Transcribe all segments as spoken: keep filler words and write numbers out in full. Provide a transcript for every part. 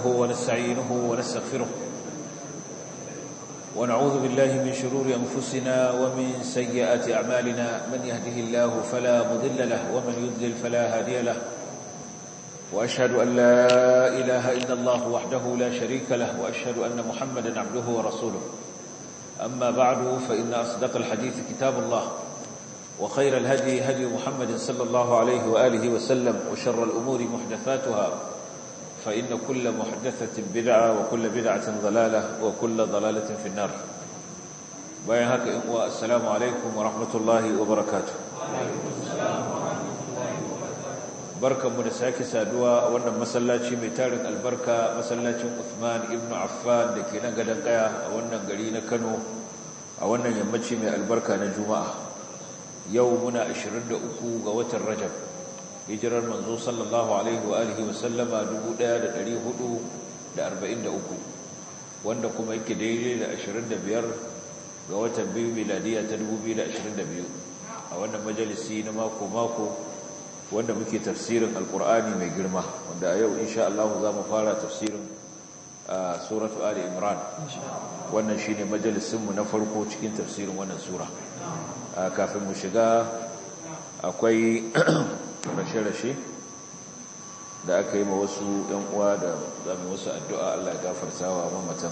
ونستعينه ونستغفره ونعوذ بالله من شرور أنفسنا ومن سيئات أعمالنا من يهده الله فلا مضل له ومن يضلل فلا هادي له وأشهد أن لا إله إلا الله وحده لا شريك له وأشهد أن محمدا عبده ورسوله أما بعد فإن أصدق الحديث كتاب الله وخير الهدي هدي محمد صلى الله عليه وآله وسلم وشر الأمور محدثاتها فإن كل محدثة بدعة وكل بدعة ضلالة وكل ضلالة في النار. بايهاك والسلام عليكم ورحمة الله وبركاته. بركة منساكي سادوا وانا مسلاتي ميتارن البركة مسلاتي عثمان ابن عفان لكي ننقل قيا وانا قلينا كانوا وانا يمتشي من البركة نجوماء يومنا عشرين أكو قوة الرجب hijirar manzo sallallahu alaihi wa alihi wa sallama dubu ɗaya da ɗari hudu da arba'in da uku wanda kuma yake daidai da ashirin da biyar ga watan biyu miladiya ta dubu biyu da ashirin da biyu a wannan majalisi na mako mako wanda muke tafsirin alqur'ani mai girma wanda a yau insha Allah za mu fara tafsirin suratu ali imran wannan shine majalisin mu na farko cikin tafsirin wannan sura kafin mu shiga akwai rashe-rashe da aka yi ma wasu ‘yan uwa da zami wasu addu'a Allah ya gafarta wa mamatan.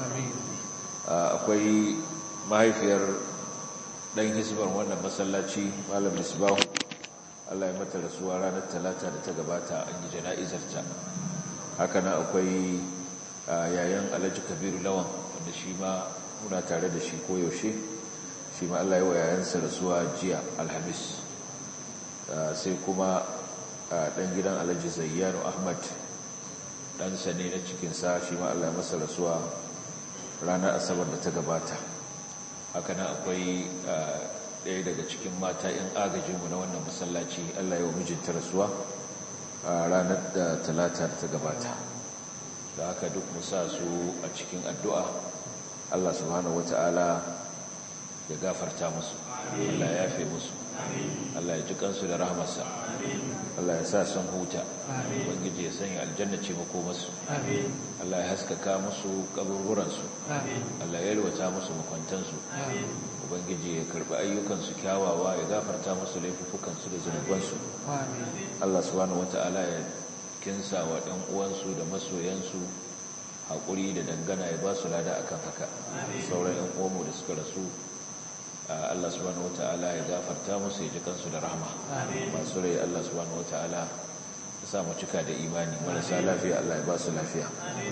Akwai mahaifiyar ɗan hisbar wannan masallaci Malam Misbahu, Allah ya mata rasuwa ranar talata da ta gabata an yi jana'izarta. Haka nan akwai yayan Alhaji Kabiru Lawan wanda shi ma muna tare da shi koyaushe, shi ma Allah ya wa yayansa rasuwa jiya Alhamis. sai kuma ɗan gidan alhaji zayyano ahmad ɗansa ne na cikinsa shi ma Allah ya masa rasuwa ranar asabar da ta gabata. haka nan akwai ɗaya daga cikin mata 'yan agajinmu na wannan masallaci Allah ya wa mijinta rasuwa ranar da talata da ta gabata. da haka duk musa su a cikin addu'a Allah subhanahu wata'ala ya gafarta musu, Allah ya yafe musu, Allah ya ji kansu da rahmarsa, Allah ya sa sun huta, ubangiji ya sanya aljanna ce makomarsu, Allah ya haskaka musu kaburburansu, Allah ya yalwata musu makwantansu, ubangiji ya karbi ayyukansu kyawawa, ya gafarta musu laifukansu da zunubansu. Allah subhanahu wata'ala ya kinsa wa ɗan uwansu da masoyansu haƙuri da dangana, ya ba su lada akan haka. Sauran ɗan uwanmu da suka rasu Allah subhanahu wata'ala ya gafarta musu, ya ji kansu da rahama. Masu rai Allah subhanahu wata'ala ya sa mu cika da imani, marasa lafiya Allah ya ba su lafiya.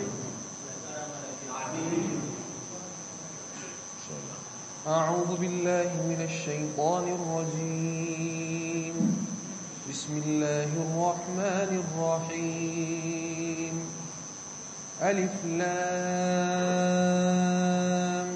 أعوذ بالله من الشيطان الرجيم بسم الله الرحمن الرحيم ألف لام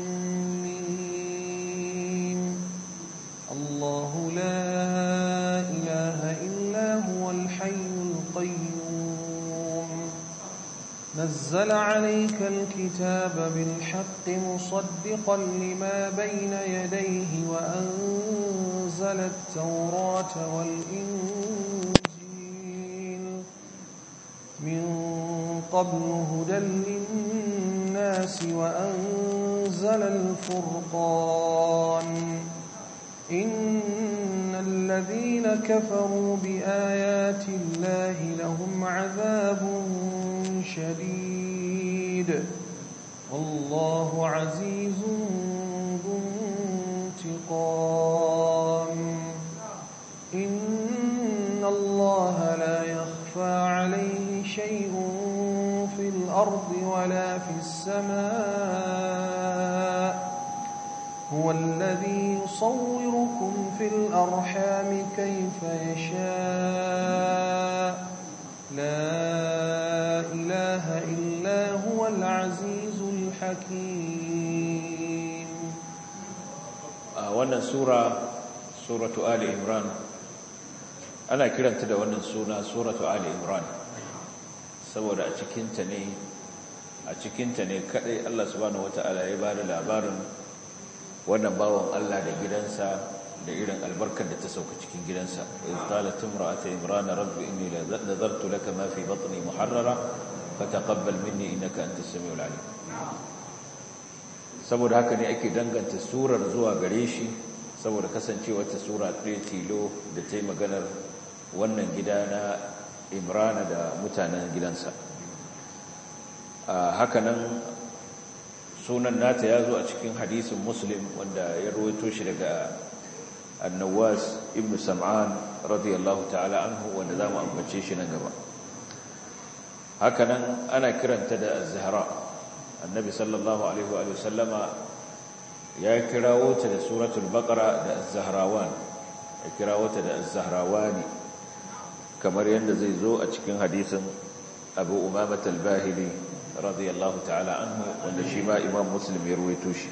الله لا إله إلا هو الحي القيوم نزل عليك الكتاب بالحق مصدقا لما بين يديه وأنزل التوراة والإنجيل من قبل هدى للناس وأنزل الفرقان إن الذين كفروا بآيات الله لهم عذاب شديد والله عزيز ذو انتقام إن الله لا يخفى عليه شيء في الأرض ولا في السماء هو الذي يصوركم في الأرحام كيف يشاء لا إله إلا هو العزيز الحكيم. wannan sura suratu ali imran ana kiranta da wannan suna suratu ali imran saboda a cikinta ne a cikinta ne kadai Allah subhanahu wataala ya bada labarin wannan bawan Allah da gidansa da irin albarkar da ta sauka cikin gidansa. iz qalat imra'atu imran rabbi inni nazartu laka ma fi batni muharrara fataqabbal minni innaka antas samiul alim saboda haka ne ake danganta surar zuwa gare shi saboda kasancewar ta sura ɗaya tilo da ta yi maganar wannan gida na Imrana da mutanen gidansa hakanan sunan nata ya zo a cikin hadisin Muslim wanda ya rawaito shi daga An-Nawwas ibn Sam'an radiyallahu ta'ala anhu wanda zamu ambace shi nan gaba hakanan ana kiranta da Az-Zahra annabi sallallahu alaihi wa sallama ya kirawo ta da suratul baqara da Az-Zahrawan ya kirawo ta da Az-Zahrawani kamar yadda zai zo a cikin hadisin Abu Umamah al-Bahili radiyallahu ta'ala anhu wanda shi ma Imam Muslim ya ruwaito shi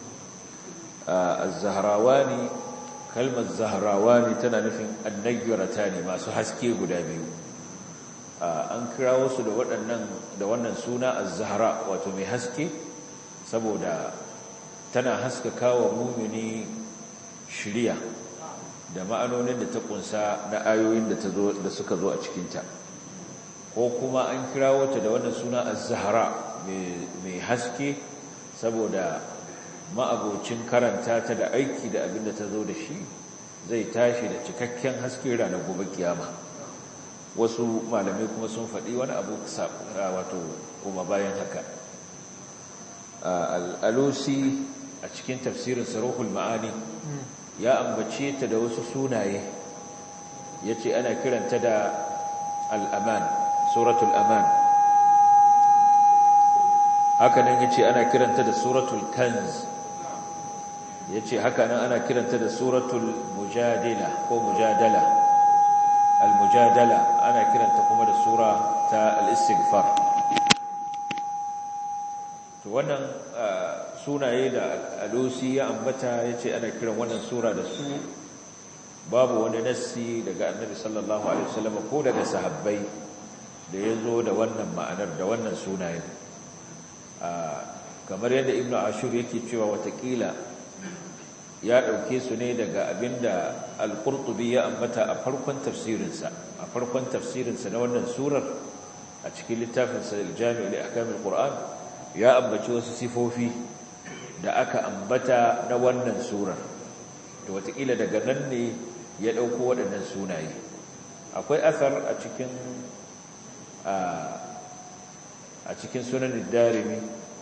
Az-Zahrawani kalmar Zahrawani tana nufin annayyaratani masu haske guda biyu an kirawo su da waɗannan da wannan suna Az-Zahra wato mai haske saboda tana haskaka wa mumini shiriya da ma'anonin da ta kunsa na ayoyin da ta zo da suka zo a cikinta ko kuma an kirawo ta da wannan suna Az-Zahra mai haske saboda ma'abocin karanta ta da aiki da abin da ta zo da shi zai tashi da cikakken haske ranar gobe kiyama wasu malamai kuma sun faɗi wani abu wato kuma bayan haka al-Alusi a cikin tafsirin Saruhul Ma'ani ya ambace ta da wasu sunaye yace ana kiranta da al-Aman suratul Aman haka nan yace ana kiranta da suratul Kanz yace haka nan ana kiranta da suratul Mujadila ko Mujadala al-Mujadala ana kiranta kuma da sura ta al-Istighfar to wannan sunaye da Alusi ya ambata yace ana kiran wannan sura da su babu wani nassi daga Annabi sallallahu alaihi wasallam ko daga sahabbai da yazo da wannan ma'anar da wannan sunayen kamar yadda Ibn Ashur yake cewa watakila ya dauke su ne daga abinda Al-Qurtubi ya ambata a farkon tafsirinsa a farkon tafsirinsa na wannan surar a cikin littafinsa Al-Jami' li Ahkam al-Qur'an ya ambaci wasu sifofi da aka ambata na wannan surar to watakila daga nan ne ya dauko waɗannan sunaye akwai asar a cikin a cikin sunan ad-Darimi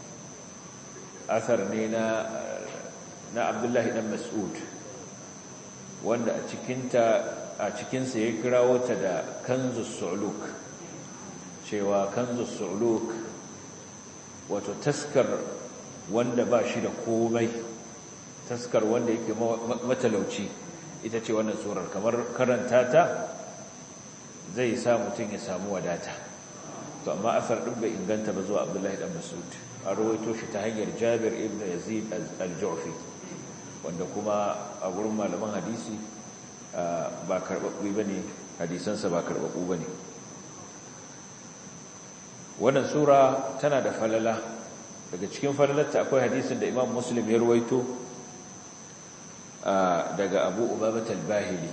asar ne na na Abdullahi dan Mas'ud wanda a cikin ta a cikin sa ya kirawo ta da Kanzus Su'luk cewa Kanzus Su'luk wato taskar wanda ba shi da komai taskar wanda yake matalauci ita ce wannan surar kamar karanta ta zai sa mutum ya samu wadata to amma asar din bai inganta ba zuwa Abdullahi dan Mas'ud an rawaito shi ta hanyar Jabir ibn Yazid al-Ju'fi wanda kuma a gurin malaman hadisi ba karbabbu bane hadisansa ba karbabbu bane wannan sura tana da falala daga cikin falalarta akwai hadisin da Imam Muslim ya ruwaito daga Abu Umamah al-Bahili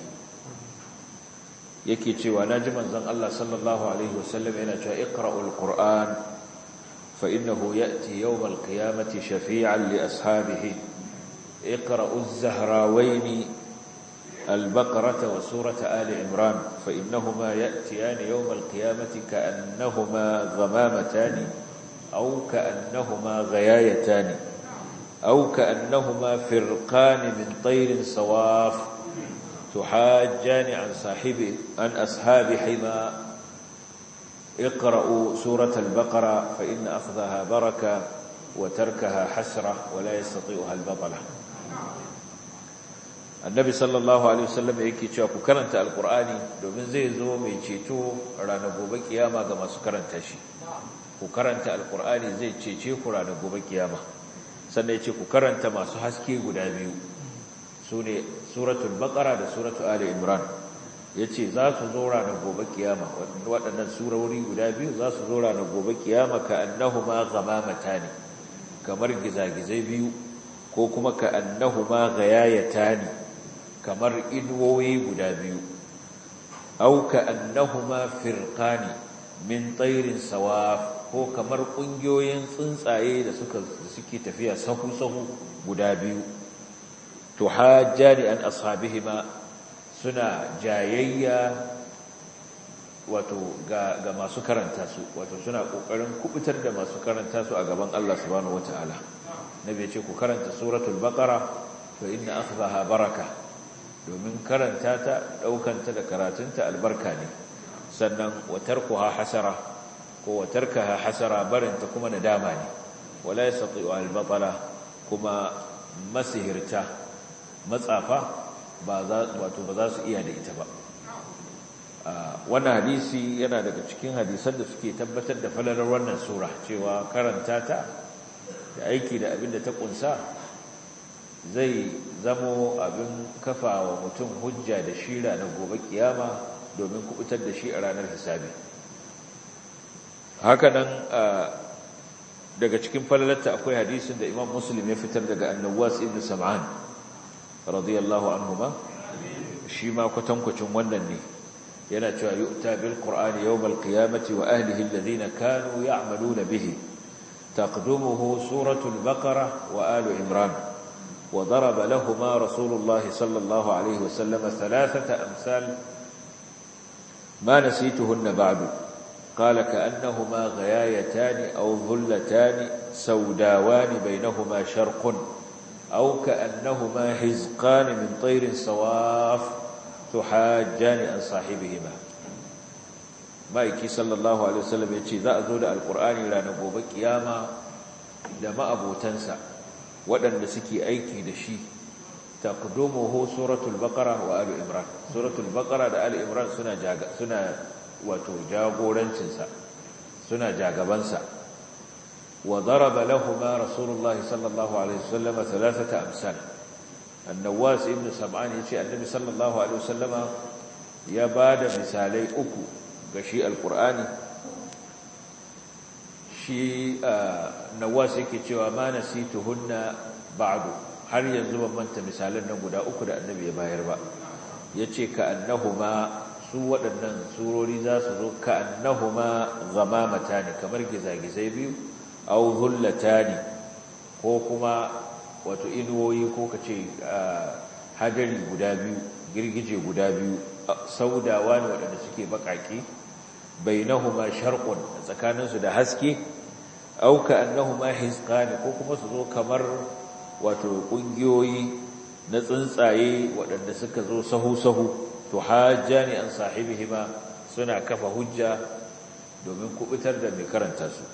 yake cewa naji manzon Allah sallallahu alaihi wasallam yana cewa iqra'ul qur'an fa innahu ya'ti yawm al-qiyamati shafi'an li ashabihi iqra'uz zahrawayn البقرة وسورة آل عمران فإنهما يأتيان يوم القيامة كأنهما غمامتان أو كأنهما غيايتان أو كأنهما فرقان من طير صواف تحاجان عن صاحبه عن أصحاب حما اقرأوا سورة البقرة فإن أخذها بركة وتركها حسرة ولا يستطيعها البطلة annabi sallallahu alaihi wasallam yake cewa ku karanta alqur'ani domin zai zo mai ceto ranar gobe kiyama ga masu karanta shi ku karanta alqur'ani zai cece ku ranar gobe kiyama sannan yace ku karanta masu haske guda biyu sune suratul baqara da suratul ali imran yace za su zo ranar gobe kiyama waɗannan surori guda biyu za su zo ranar gobe kiyama ka annahuma ghamamatani kamar gizagizai biyu ko kuma ka annahuma ghayayatani kamar inuwoyi guda biyu au ka annahuma firqani min tayrin sawaf ko kamar ƙungiyoyin tsuntsaye da suka suke tafiya sahu-sahu guda biyu to hajjani an ashabihima suna jayayya wato ga, ga masu karanta su wato suna kokarin kubutar da masu karanta su a gaban Allah subhanahu wataala nabi ya ce ku karanta suratul baqara fa inna akhdaha baraka domin karanta ta daukanta da karatunta albarka ne sannan wa tarkuha hasara ko wa tarkaha hasara barinta kuma nadama ne wala yastati'u al-batala kuma masihirta matsafa ba za wato ba za su iya da ita ba wannan hadisi yana daga cikin hadisan da suke tabbatar da falalar wannan sura cewa karanta ta da aiki da abin da ta kunsa zai zamo abin kafa wa mutum hujja da shira na gobe kiyama domin kubutar da shi a ranar hisabi hakanan daga cikin falalarta akwai hadisin da Imam Muslim ya fitar daga An-Nawas ibn Sam'an radiyallahu anhuma shi ma kwatankwacin wannan ne yana cewa yu'ta bil qur'ani yawm al qiyamati wa ahlihi alladhina kanu ya'maluna bihi taqdumuhu suratul baqara wa alu imran wa daraba lahumu rasulullah sallallahu alayhi wa sallam thalathata amsal ma nasituhunna ba'du qala ka'annahuma ghayayatan aw dhullatan sawdawan baynahuma sharqun aw ka'annahuma hizqan min tayrin sawaf tuhajjani an sahibihima maiki sallallahu alaihi wasallam yace za a zo da alqur'ani ranar gobe kiyama da ma'abotansa waɗanda suke aiki da shi taqdumuhu suratul baqara wa ali imran suratul baqara da ali imran suna jaga suna wato jagorancin sa suna jagaban sa wa daraba lahumu rasulullahi sallallahu alaihi wasallam thalathata amsal An-Nawas ibn Sam'an yace Annabi sallallahu alaihi wasallama ya bada misalai uku ga shi alqur'ani shi Nawas yake cewa ma nasituhunna ba'du har yanzu ban manta misalan nan guda uku da Annabi ya bayar ba yace ka annahuma su waɗannan surori za su zo ka annahuma ghamamatan kamar gizagizai biyu aw dhullatani ko kuma wato inuwoyi ko kace hadari guda biyu girgije guda biyu saudawa ne waɗanda suke bakaki bainahuma sharqun tsakaninsu da haske au ka annahuma hizqan ko kuma su zo kamar wato kungiyoyi na tsuntsaye waɗanda suka zo sahu sahu to hajjani an sahibihima suna kafa hujja domin kubutar da mai karanta su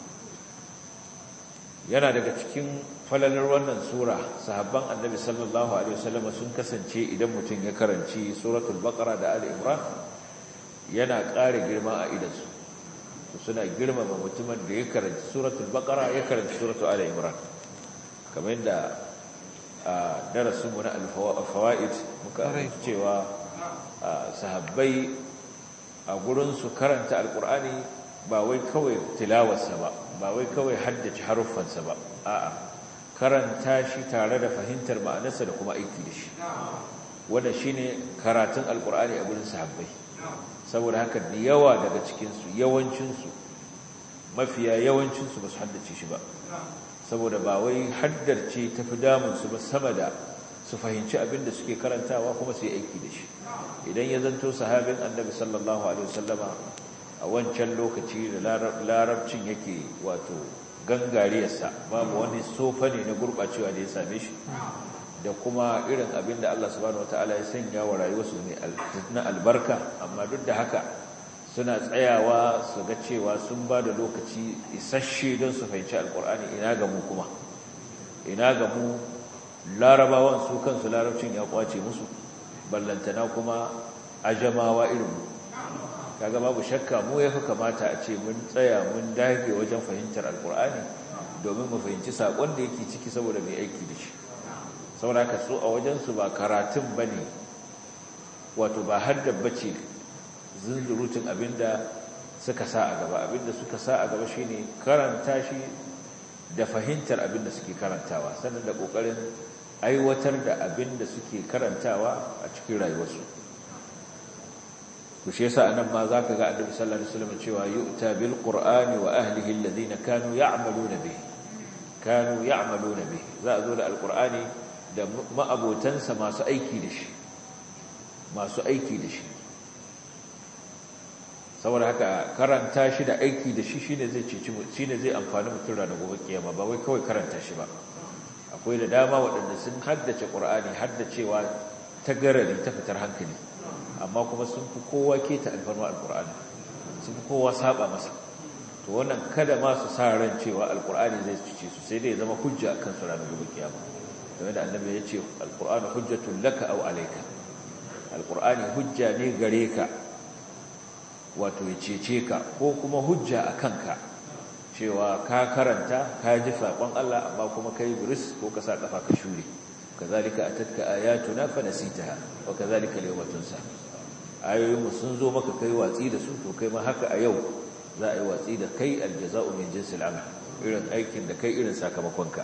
yana daga cikin falalar wannan sura sahabban annabi sallallahu alaihi wasallam sun kasance idan mutum ya karanci suratul baqara da ali imran yana ƙara girma a idansu suna girmama mutumin da ya karanci suratul baqara ya karanci suratul ali imran kamar yadda a darasin mu na al-fawaid muka cewa sahabbai a gurin su karanta alqur'ani ba wai kawai tilawarsa ba ba wai kawai haddace haruffansa ba a'a karanta shi tare da fahimtar ma'anarsa da kuma aiki da shi wanda shine karatun alqur'ani a gurin sahabbai saboda haka da yawa daga cikin su yawancin su mafiya yawancin su ba su haddace shi ba saboda ba wai haddarce tafi damun su ba sama da su fahimci abin da suke karantawa kuma su yi aiki da shi idan ya zanto sahabin annabi sallallahu alaihi wasallama a wancan lokaci da larabcin yake wato gangariyarsa babu wani sofa ne na gurɓacewa da ya same shi da kuma irin abin da Allah subhanahu wataala ya sanya wa rayuwarsu na albarka amma duk da haka suna tsayawa su ga cewa sun ba da lokaci isasshe don su fahimci alkur'ani ina ga mu kuma ina ga mu larabawan su kansu larabcin ya kwace musu ballantana kuma ajamawa irin mu kaga babu shakka mu yafi kamata a ce mun tsaya mun dage wajen fahimtar alkur'ani domin mu fahimci sakon da yake ciki saboda mai aiki da shi saboda haka su a wajen su ba karatun bane wato ba hadda bace zunzurutun abinda suka sa a gaba abinda suka sa a gaba shine karanta shi da fahimtar abinda suke karantawa sannan da kokarin aiwatar da abinda suke karantawa a cikin rayuwarsu ku shi yasa anan ma zaka ga Annabi sallallahu alaihi wasallam cewa yu'ta bil qur'ani wa ahlihi alladhina kanu ya'maluna bihi kanu ya'maluna bihi za a zo da alqur'ani da ma'abotansa masu aiki da shi masu aiki da shi saboda haka karanta shi da aiki da shi shine zai cici shine zai amfani mutum ranar gobe kiyama ba wai kawai karanta shi ba akwai da dama waɗanda sun haddace qur'ani haddacewa ta garari ta fitar hankali amma kuma sun fi kowa keta alfarma alqur'ani sun fi kowa saba masa to wannan kada ma su sa ran cewa alqur'ani zai cice su sai dai ya zama hujja akan su ranar gobe kiyama kamar da annabi ya ce alqur'anu hujjatul laka aw alayka alqur'ani hujja ne gare ka wato ya cece ka ko kuma hujja a kanka cewa ka karanta ka ji saƙon Allah amma kuma kai buris ko ka sa kafa ka shure kazalika atatka ayatuna fa nasitaha wa kazalika al-yawma tunsa ayoyin mu sun zo maka kai watsi da su to kai ma haka a yau za a yi watsi da kai aljaza'u min jinsil amal irin aikin da kai irin sakamakonka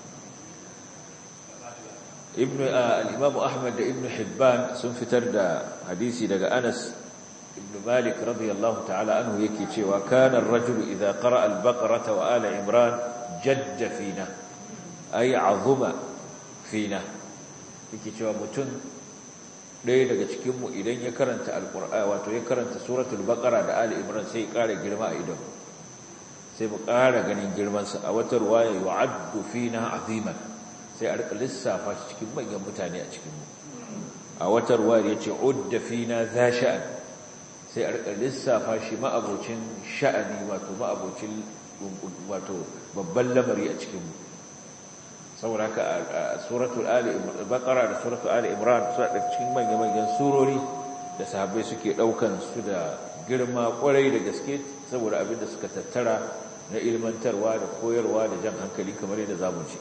ibnu al-imam ahmad da ibnu hibban sun fitar da hadisi daga Anas ibn Malik radiyallahu ta'ala anhu yake cewa kana ar-rajulu idha qara'a al-baqarata wa ala imran jadda fina ay azuma fina yake cewa mutum ɗaya daga cikin mu idan ya karanta al-qur'ani wato ya karanta suratul baqara da ali imran sai ya ƙara girma a idan sai mu ƙara ganin girman sa a wata ruwaya yu'addu fina aziman sai a rika lissafa shi cikin manyan mutane a cikin mu a wata ruwaya yace udda fina za sha'an sai a rika lissafa shi ma'abocin sha'ani wato ma'abocin wato babban lamari a cikinmu saboda haka a suratul ali baqara da suratul ali imran suna da cikin manyan surori da sahabbai suke daukan su da girma kwarai da gaske saboda abin da suka tattara na ilmantarwa da koyarwa da jan hankali kamar yadda zamu ci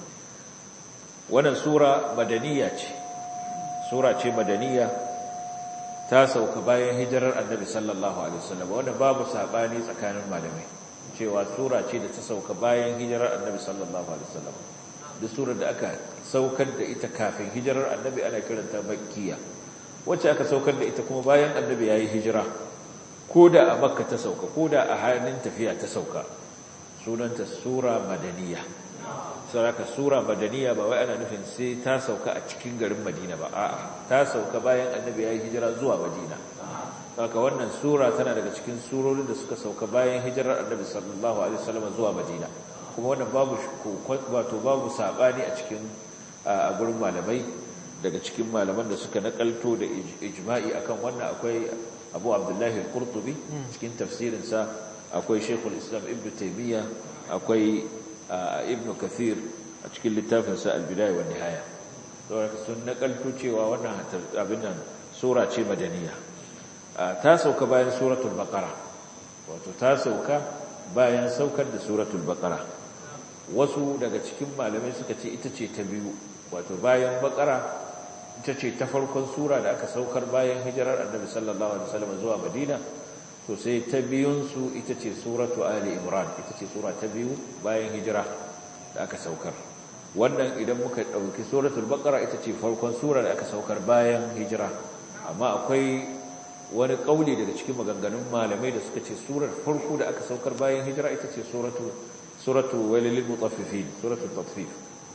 wannan sura madaniya ce sura ce madaniya ta sauka bayan hijirar annabi sallallahu alaihi wasallam wanda babu sabani tsakanin malamai cewa sura ce da ta sauka bayan hijirar annabi sallallahu alaihi wasallam duk surar da aka saukar da ita kafin hijirar annabi ana kiranta makkiya wacce aka saukar da ita kuma bayan annabi yayi hijira koda a makka ta sauka koda a halin tafiya ta sauka sunanta sura madaniya saraka sura madaniya ba wai ana nufin sai ta sauka a cikin garin Madina ba a'a ta sauka bayan annabi ya yi hijira zuwa Madina haka wannan sura tana daga cikin surorin da suka sauka bayan hijirar annabi sallallahu alaihi wasallam zuwa Madina kuma wannan babu wato babu sabani a cikin a gurin malamai daga cikin malaman da suka nakalto da ijma'i akan wannan akwai Abu Abdullah al-Qurtubi cikin tafsirin sa akwai Sheikhul Islam Ibn Taymiyyah akwai Ibn Kathir a cikin littafinsa Al-Bidaya wa Nihaya saboda sun nakalto cewa wannan abin nan sura ce madaniya ta sauka bayan suratul baqara wato ta sauka bayan saukar da suratul baqara wasu daga cikin malamai suka ce ita ce ta biyu wato bayan baqara ita ce ta farkon sura da aka saukar bayan hijirar Annabi sallallahu alaihi wasallam zuwa Madina to sai ta biyunsu ita ce suratu Ali Imran ita ce sura ta biyu bayan hijira da aka saukar wannan idan muka dauki suratul baqara ita ce farkon sura da aka saukar bayan hijira amma akwai wani kauli daga cikin maganganun malamai da suka ce surar farko da aka saukar bayan hijira ita ce suratu suratu wailil mutaffifin suratul tatfif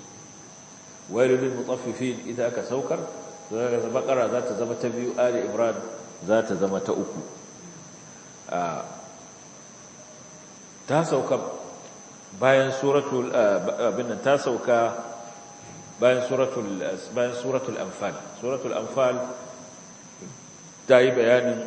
wailil mutaffifin ita aka saukar suratul baqara za ta zama ta biyu Ali Imran za ta zama ta uku ta sauka bayan suratul abin nan ta sauka bayan suratul bayan suratul anfal suratul anfal ta yi bayanin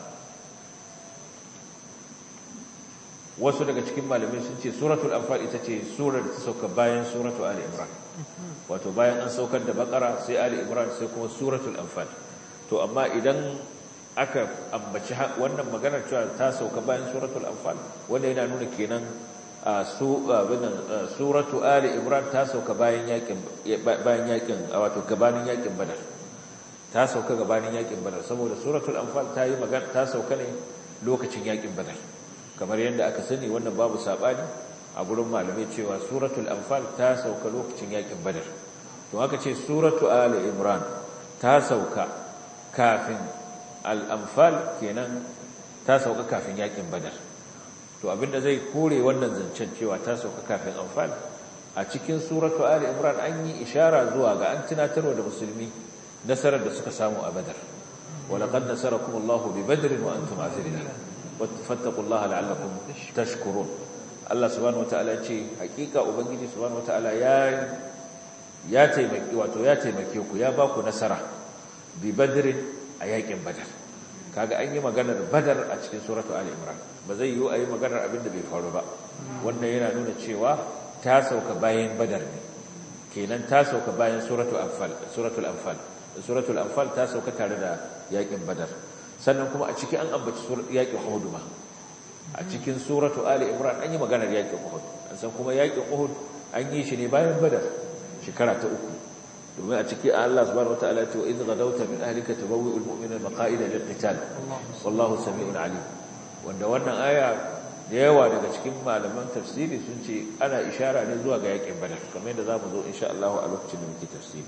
wasu daga cikin malamai sun ce suratul anfal ita ce surar da ta sauka bayan suratul ali imran wato bayan an saukar da bakara sai ali imran sai kuma suratul anfal to amma idan aka ambaci wannan maganar cewa ta sauka bayan suratul anfal wanda yana nuna kenan su abinan suratu ali imran ta sauka bayan yakin bayan yakin wato gabanin yakin badar ta sauka gabanin yakin badar saboda suratul anfal ta yi magana ta sauka ne lokacin yakin badar kamar yadda aka sani wannan babu sabani a gurin malamai cewa suratul anfal ta sauka lokacin yakin badar to haka ce suratu ali imran ta sauka kafin al-anfal kenan ta sauka kafin yakin badar to abinda zai kore wannan zancen cewa ta sauka kafin anfal a cikin suratu ali imran an yi ishara zuwa ga an tunatarwa da musulmi nasarar da suka samu a badar walaqad nasarakumullahu bi badrin wa antum azilun fattaqullaha la'allakum tashkurun Allah subhanahu wataala ya ce hakika ubangiji subhanahu wataala ya ya taimaki wato ya taimake ku ya ba ku nasara bi badrin a yakin badar kaga an yi maganar badar a cikin suratu ali imran ba zai yi ayi maganar abin da bai faru ba wannan yana nuna cewa ta sauka bayan badar ne kenan ta sauka bayan suratul anfal suratul anfal suratul anfal ta sauka tare da yakin badar sannan kuma a cikin an ambaci yakin uhud ma a cikin suratu ali imran an yi maganar yakin uhud an san kuma yakin uhud an yi shi ne bayan badar shekara ta uku domin a ciki Allah subhanahu wataala ya ce idh gadawta min ahlika tabawwi'ul mu'minina maqa'ida lil-qital wallahu samii'un 'alim wanda wannan aya da yawa daga cikin malaman tafsiri sun ce ana ishara ne zuwa ga yakin badar kamar yadda zamu zo insha Allah a lokacin da muke tafsiri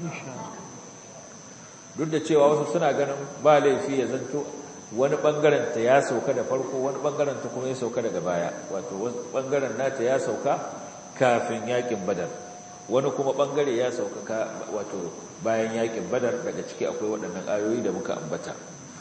duk da cewa wasu suna ganin ba laifi ya zanto wani bangaren ta ya sauka da farko wani bangaren ta kuma ya sauka daga baya wato wani bangaren nata ya sauka kafin yakin badar wani kuma bangare ya sauka wato bayan yakin badar daga ciki akwai waɗannan ayoyi da muka ambata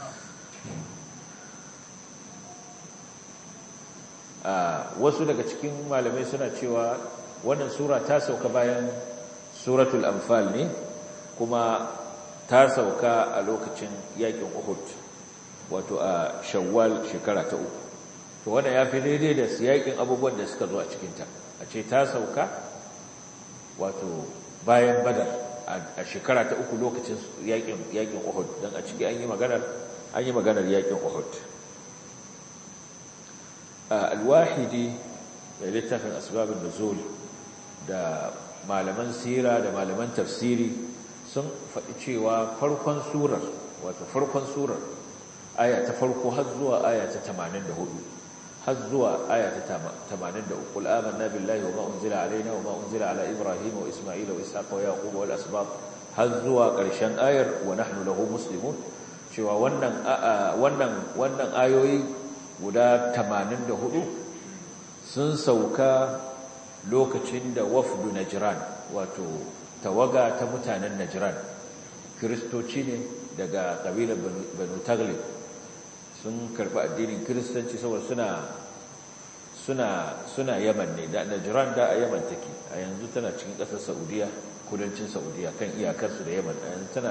wasu daga cikin malamai suna cewa wannan sura ta sauka bayan suratul anfal ne kuma ta sauka a lokacin yakin uhud wato a shawwal shekara ta uku to wannan ya fi daidai da siyakin abubuwan da suka zo a cikinta a ce ta sauka wato bayan badar a shekara ta uku lokacin yakin yakin uhud don a ciki an yi maganar an yi maganar yakin uhud al-wahidi da littafin asbabun nuzul da malaman sira da malaman tafsiri sun faɗi cewa farkon surar wato farkon surar aya ta farko har zuwa aya ta tamanin da hudu har zuwa aya ta tamanin da uku qul amanna billahi wa ma unzila alaina wa ma unzila ala ibrahima wa isma'ila wa ishaqa wa yaquba wal asbab har zuwa ƙarshen ayar wa nahnu lahu muslimun cewa wannan wannan wannan ayoyi guda tamanin da hudu sun sauka lokacin da wafdu najran wato tawaga ta mutanen najran kristoci ne daga kabilar banu taglib sun karbi addinin kristanci saboda suna suna suna yaman ne da najran da a yaman take a yanzu tana cikin ƙasar saudiya kudancin saudiya kan iyakarsu da yaman a yanzu tana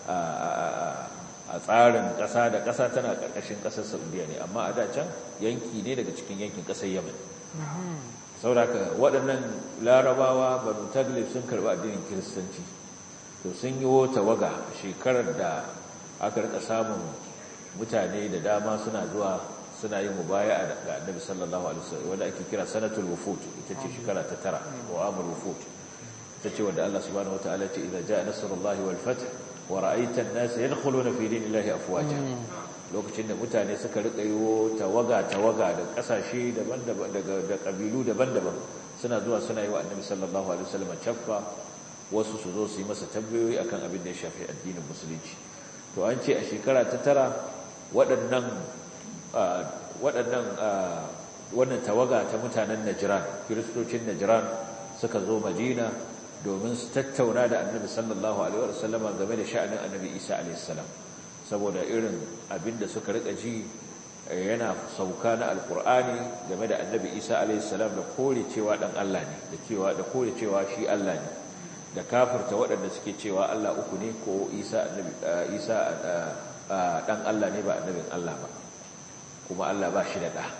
a tsarin ƙasa da ƙasa tana ƙarƙashin ƙasar saudiya ne amma a da can yanki ne daga cikin yankin ƙasar yaman sauraka waɗannan larabawa banu taglib sun karɓi addinin kiristanci to sun yi wata waga shekarar da aka rika samun mutane da dama suna zuwa suna yin mubaya'a ga annabi sallallahu alaihi wasallam wanda ake kira sanatul wufud ita ce shekara ta tara wa amul wufud ita ce wanda Allah subhanahu wataala ya ce idza jaa nasrullahi wal fath wa ra'aita an-nasa yadkhuluna fi dinillahi afwaja lokacin da mutane suka rika yiwo tawaga tawaga da kasashe daban-daban daga da kabilu daban-daban suna zuwa suna yi wa annabi sallallahu alaihi wasallam chaffa wasu su zo su yi masa tambayoyi akan abin da ya shafi addinin musulunci to an ce a shekara ta tara waɗannan waɗannan wannan tawaga ta mutanen Najran kiristocin Najran suka zo Madina domin su tattauna da annabi sallallahu alaihi wasallam game da sha'anin annabi Isa alaihi salam saboda irin abinda suka rika ji yana sauka na alkur'ani game da annabi Isa alaihi salam da kore cewa dan Allah ne da cewa da kore cewa shi Allah ne da kafirta waɗanda suke cewa Allah uku ne ko Isa annabi Isa dan Allah ne ba annabin Allah ba kuma Allah ba shi da da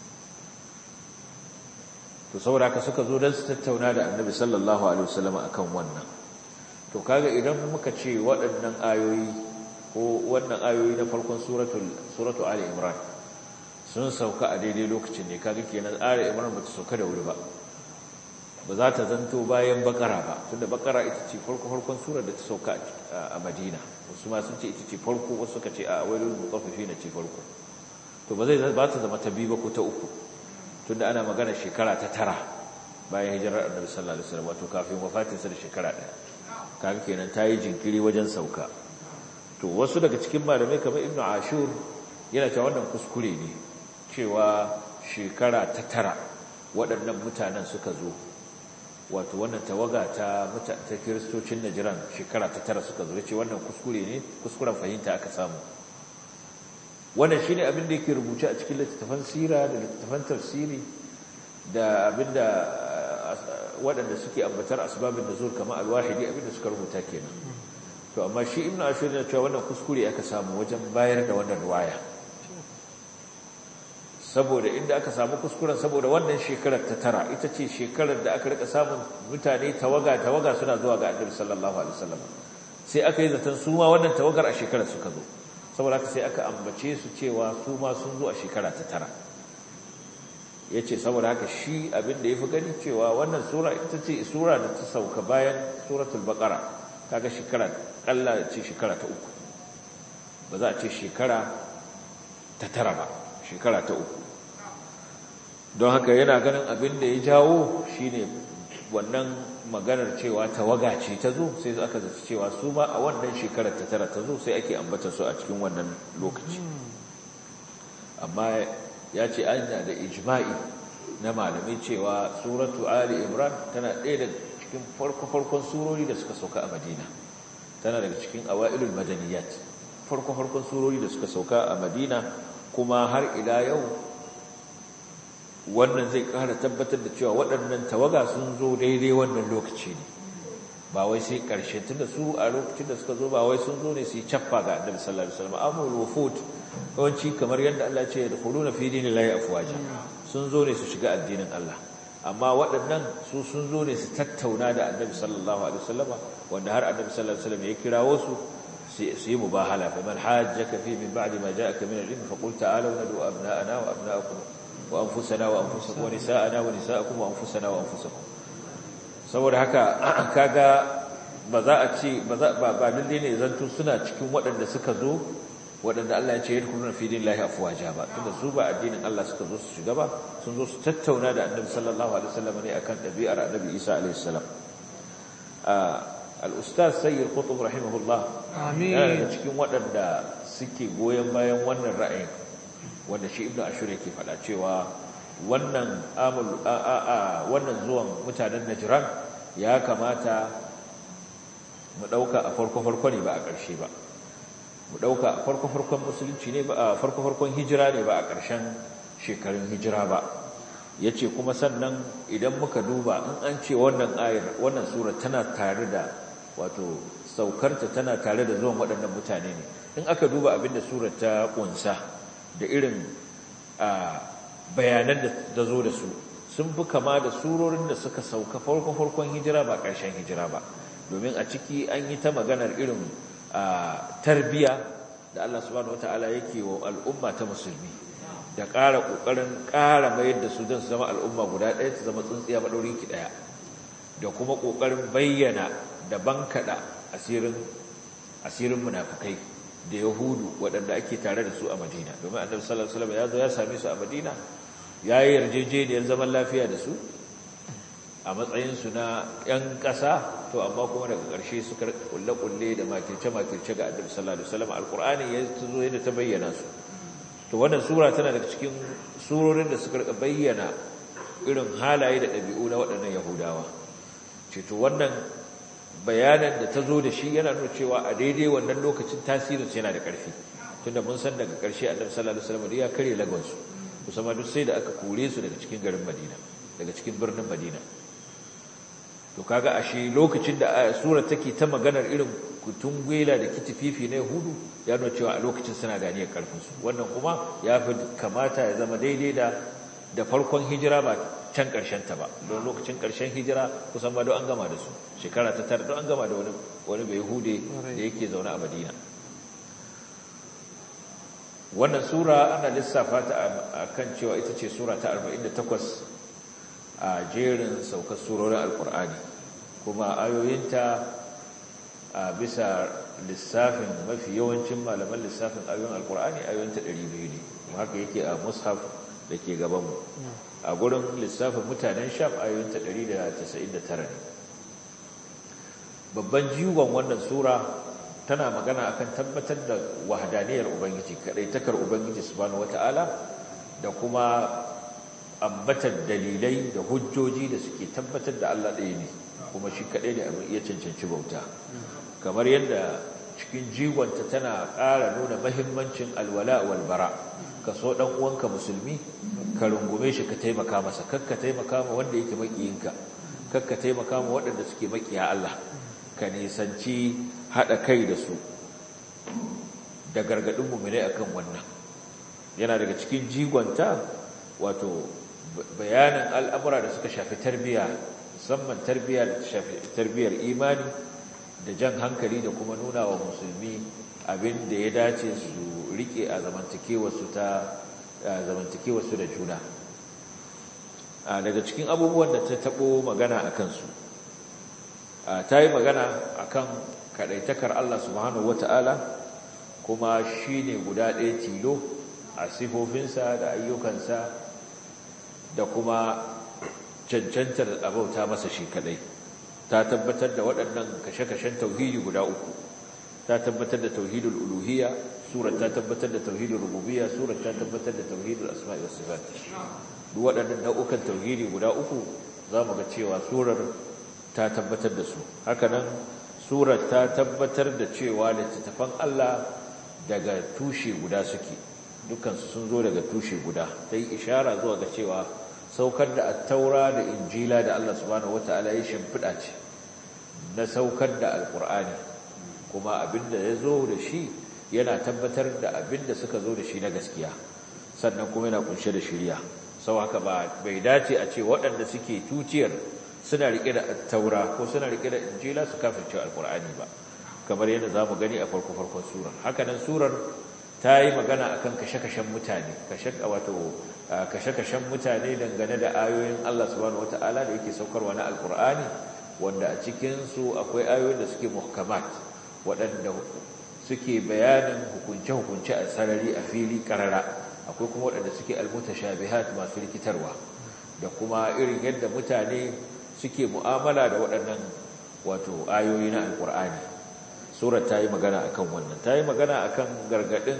to saboda haka suka zo dan su tattauna da annabi sallallahu alaihi wasallam akan wannan to kaga idan muka ce waɗannan ayoyi ko wannan ayoyi na farkon suratul suratu ali imran sun sauka a daidai lokacin ne kaga kenan ali imran bata sauka da wuri ba ba za ta zanto bayan bakara ba tunda bakara ita ce farko farkon surar da ta sauka a madina wasu ma sun ce ita ce farko wasu suka ce a wailul mutaffifin ce farko to ba zai ba ta zama ta biyu ba ko ta uku tunda ana magana shekara ta tara bayan hijirar annabi sallallahu alaihi wasallam wato kafin wafatinsa da shekara ɗaya kaga kenan ta yi jinkiri wajen sauka to wasu daga cikin malamai kamar ibnu ashur yana cewa wannan kuskure ne cewa shekara ta tara waɗannan mutanen suka zo wato wannan tawaga ta ta kiristocin Najran shekara ta tara suka zo yace wannan kuskure ne kuskuren fahimta aka samu wannan shine abin da yake rubuce a cikin littattafan sira da littattafan tafsiri da abinda waɗanda suke ambatar asbabun nuzul kamar al-wahidi abinda suka rubuta kenan to amma shi ibnu ashur yana cewa wannan kuskure aka samu wajen bayar da wannan riwaya saboda inda aka samu kuskuren saboda wannan shekarar ta tara ita ce shekarar da aka rika samun mutane tawaga tawaga suna zuwa ga Annabi sallallahu alaihi wasallam sai aka yi zaton su ma wannan tawagar a shekarar suka zo saboda haka sai aka ambace su cewa su ma sun zo a shekara ta tara yace saboda haka shi abin da yafi gani cewa wannan sura ita ce sura da ta sauka bayan suratul baqara kaga shekara Allah ce shekara ta uku ba za a ce shekara ta tara ba shekara ta uku don haka yana ganin abin da ya jawo shine wannan maganar cewa tawaga ce ta zo sai aka zaci cewa su ma a wannan shekarar ta tara ta zo sai ake ambata su a cikin wannan lokaci amma ya ce an da ijma'i na malamai cewa suratu ali imran tana ɗaya daga cikin farko-farkon surori da suka sauka a madina tana daga cikin awailul madaniyat farko-farkon surori da suka sauka a madina kuma har ila yau wannan zai ƙara tabbatar da cewa waɗannan tawaga sun zo daidai wannan lokaci ne ba wai sai ƙarshe tunda su a lokacin da suka zo ba wai sun zo ne su yi caffa ga annabi sallallahu alaihi wasallam amul wufud yawanci kamar yadda Allah ce yadkhuluna fi dinillahi afwaja sun zo ne su shiga addinin Allah amma waɗannan su sun zo ne su tattauna da annabi sallallahu alaihi wasallam wanda har annabi sallallahu alaihi wasallam ya kirawo su su yi mubahala fa man hajjaka fi min ba'di ma ja'aka min al-ilm fa qul ta'alu nadu abna'ana wa abna'akum wa anfusana wa anfusakum wa nisa'ana wa nisa'akum wa anfusana wa anfusakum saboda haka kaga ba za a ce ba za ba ba lalle ne zanto suna cikin waɗanda suka zo waɗanda Allah ya ce yadkhuluna fi dinillahi afwaja ba tunda su ba addinin Allah suka zo su shiga ba sun zo su tattauna da Annabi sallallahu alaihi wasallam ne akan ɗabi'ar Annabi Isa alaihi salam al-ustaz Sayyid Qutb rahimahullah amin yana cikin waɗanda suke goyen bayan wannan ra'ayin wanda shi Ibn Ashur yake faɗa cewa wannan amul a a a wannan zuwan mutanen Najran ya kamata mu dauka a farko farko ne ba a ƙarshe ba mu dauka a farko farkon musulunci ne ba a farko farkon hijira ne ba a ƙarshen shekarun hijira ba yace kuma sannan idan muka duba in an ce wannan ayar wannan sura tana tare da wato saukarta tana tare da zuwan waɗannan mutane ne in aka duba abinda surar ta kunsa da irin bayanan da ta zo da su sun fi kama da surorin da suka sauka farko farkon hijira ba ƙarshen hijira ba domin a ciki an yi ta maganar irin tarbiya da Allah subhanahu wataala yake wa al'umma ta musulmi da ƙara ƙoƙarin ƙara mayar da su don su zama al'umma guda ɗaya su zama tsuntsiya maɗaurin ki ɗaya da kuma ƙoƙarin bayyana da bankaɗa asirin asirin munafukai da yahudu waɗanda ake tare da su a madina domin annabi sallallahu alaihi wasallam ya zo ya same su a madina ya yi yarjejeniyar zaman lafiya da su a matsayinsu na 'yan ƙasa to amma kuma daga ƙarshe suka kulle-kulle da makirce-makirce ga annabi sallallahu alaihi wasallam alqur'ani ya zo yadda ta bayyana su to wannan sura tana daga cikin surorin da suka bayyana irin halaye da ɗabi'u na waɗannan yahudawa ce to wannan bayanan da ta zo da shi yana nuna cewa a daidai wannan lokacin tasirin yana da ƙarfi tunda mun san daga ƙarshe annabi sallallahu alaihi wasallam ya kare lagonsu kusan duk sai da aka kore su daga cikin garin Madina daga cikin birnin Madina to kaga ashe lokacin da surar take ta maganar irin kutungwela da kitififi na Yahudu ya nuna cewa a lokacin suna ganiyar karfin su wannan kuma ya fi kamata ya zama daidai da da farkon hijira ba can karshen ta ba don lokacin karshen hijira kusan ma don an gama da su shekara ta tara don an gama da wani wani bai Yahude da yake zaune a Madina wannan sura ana lissafa ta akan cewa ita ce sura ta arba'in da takwas a jerin saukar surorin alkur'ani kuma ayoyinta a bisa lissafin mafi yawancin malaman lissafin ayoyin alkur'ani ayoyinta ɗari biyu ne haka yake a mushaf da ke gabanmu a gurin lissafin mutanen sham ayoyinta ɗari da casa'in da tara ne babban jigon wannan sura tana magana akan tabbatar da wahdaniyar ubangiji kadai takar ubangiji subhanahu wataala da kuma ambatar dalilai da hujjoji da suke tabbatar da Allah ɗaya ne kuma shi kadai da abin iya cancanci bauta kamar yadda cikin jigonta tana ƙara nuna mahimmancin alwala wal bara ka so dan uwanka musulmi ka rungume shi ka taimaka masa kakka taimaka ma wanda yake makiyinka kakka taimaka ma waɗanda suke makiya Allah ka nisanci haɗa kai da su da gargaɗin mu'minai akan wannan yana daga cikin jigonta wato bayanin al'amura da suka shafi tarbiyya musamman tarbiyya da shafi tarbiyyar imani da jan hankali da kuma nuna wa musulmi abin da ya dace su rike a zamantakewarsu ta zamantakewarsu da juna daga cikin abubuwan da ta tabo magana a kansu ta yi magana a kan kaɗaitakar Allah subhanahu wata'ala kuma shi ne guda ɗaya tilo a sifofinsa da ayyukansa da kuma cancantar abauta masa shi kaɗai ta tabbatar da waɗannan kashe-kashen tauhidi guda uku ta tabbatar da tauhidul uluhiyya surar ta tabbatar da tauhidul rububiyya surar ta tabbatar da tauhidul asma'i was sifat duk waɗannan nau'ukan tauhidi guda uku zamu ga cewa surar ta tabbatar da su hakanan surar ta tabbatar da cewa littattafan Allah daga tushe guda suke dukkan su sun zo daga tushe guda sai ishara zuwa ga cewa saukar da at-taura da injila da Allah subhanahu wataala ya shimfida ce na saukar da alqur'ani kuma abinda ya zo da shi yana tabbatar da abinda suka zo da shi na gaskiya sannan kuma yana kunshe da shari'a sau haka ba bai dace a ce waɗanda suke tuciyar suna rike da taura ko suna rike da injila su kafirce alqur'ani ba kamar yadda zamu gani a farko farkon surar haka nan surar ta yi magana akan kashe-kashen mutane kashe wato kashe-kashen mutane dangane da ayoyin Allah subhanahu wataala da yake saukarwa na alqur'ani wanda a cikin su akwai ayoyin da suke muhkamat waɗanda suke bayanin hukunce-hukunce a sarari a fili karara akwai kuma waɗanda suke almutashabihat masu rikitarwa da kuma irin yadda mutane suke mu'amala da waɗannan wato ayoyi na alqur'ani surar ta yi magana akan wannan ta yi magana akan gargadin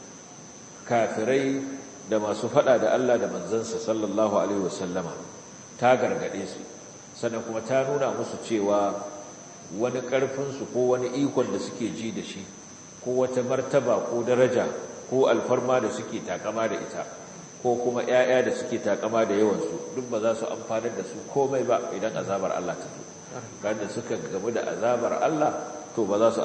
kafirai da masu fada da Allah da manzansa sallallahu alaihi wasallama ta gargade su sannan kuma ta nuna musu cewa wani karfin su ko wani ikon da suke ji da shi ko wata martaba ko daraja ko alfarma da suke takama da ita ko kuma ƴaƴa da suke takama da yawan su duk ba za su amfanar da su komai ba idan azabar Allah ta zo kada suka gamu da azabar Allah to ba za su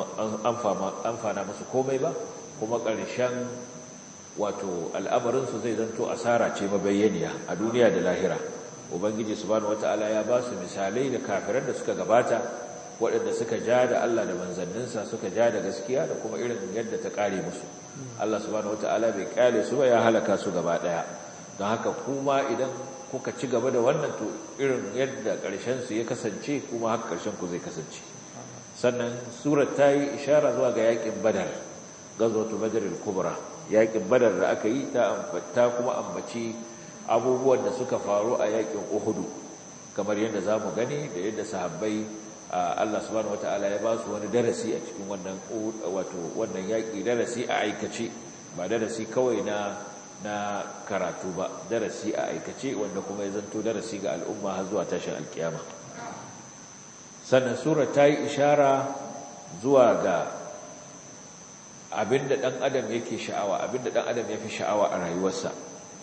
amfana musu komai ba kuma ƙarshen wato al'amarinsu zai zanto asara ce mabayyaniya a duniya da lahira ubangiji subhanahu wataala ya ba su misalai da kafiran da suka gabata waɗanda suka ja da Allah da manzanninsa suka ja da gaskiya da kuma irin yadda ta ƙare musu Allah subhanahu wataala bai ƙyale su ba ya halaka su gaba ɗaya don haka kuma idan kuka ci gaba da wannan to irin yadda ƙarshen su ya kasance kuma haka ƙarshen ku zai kasance sannan surar ta yi ishara zuwa ga yakin badar gazwatu badr al-kubra yakin badar da aka yi ta kuma ambaci abubuwan da suka faru a yakin uhudu kamar yadda zamu gani da yadda sahabbai Allah subhanahu wataala ya ba su wani darasi a cikin wannan wato wannan yaki darasi a aikace ba darasi kawai na na karatu ba darasi a aikace wanda kuma ya zanto darasi ga al'umma har zuwa tashin alkiyama sannan sura ta yi ishara zuwa ga abinda ɗan adam yake sha'awa abinda ɗan adam ya fi sha'awa a rayuwarsa